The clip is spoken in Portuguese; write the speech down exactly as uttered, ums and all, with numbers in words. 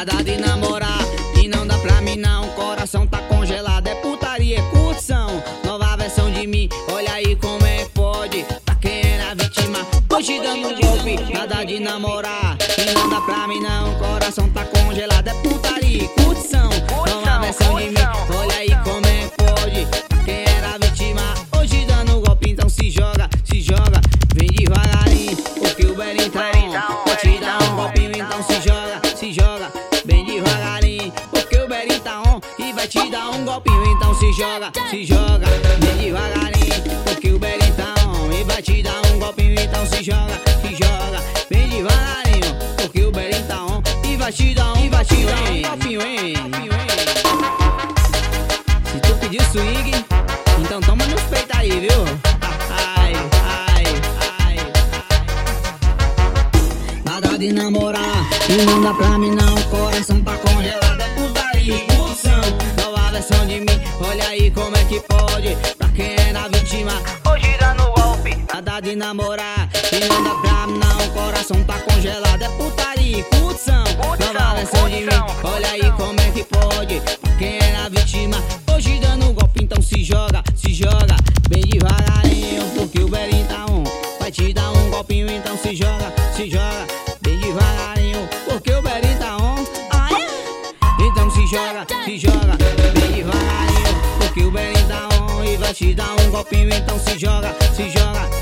Nada de namorar e não dá pra mim não. Coração tá congelado, é putaria, é curtição. Nova versão de mim, olha aí como é que pode. Pra quem era vítima, hoje dando um golpe. Nada de namorar e não dá pra mim não. Coração tá congelado, é putaria, é curtição. Nova versão de mim, olha aí como é que pode. Pra quem era vítima, hoje dando um golpe. Então se joga, se joga, vem devagarinho, porque o Belinho tá on. Vou te dar um golpinho, então se joga, se joga, bem devagarinho, porque o Belinho tá on e vai te dar um golpinho. Então se joga, se joga, bem devagarinho, porque o Belinho tá on e vai te dar um golpinho. Então se joga, se joga, bem devagarinho, porque o Belinho tá on e vai te dar um, e vai te dar um golpinho, hein? Se tu pedir swing, então toma nos peitos aí, viu? Ai, ai, ai, ai. Nada de namorar e não dá pra mim não. Coração tá congelado, é putaria e curtição. Nova versão de mim, olha aí como é que pode. Pra quem era vítima, hoje dando golpe. Nada de namorar e não dá pra mim não. Coração tá congelado, é putaria e curtição. Nova versão de mim, olha aí como é que pode. Pra quem era vítima, hoje dando golpe. Então se joga, se joga, bem devagarinho, porque o Belinho tá on, vai te dar um golpinho. Então se joga, se joga, bem devagarinho, porque o Belinho tá on. Ai. Então se joga, se joga, bem devagarinho, porque o Belinho tá on e vai te dar um golpinho. Então se joga, se joga,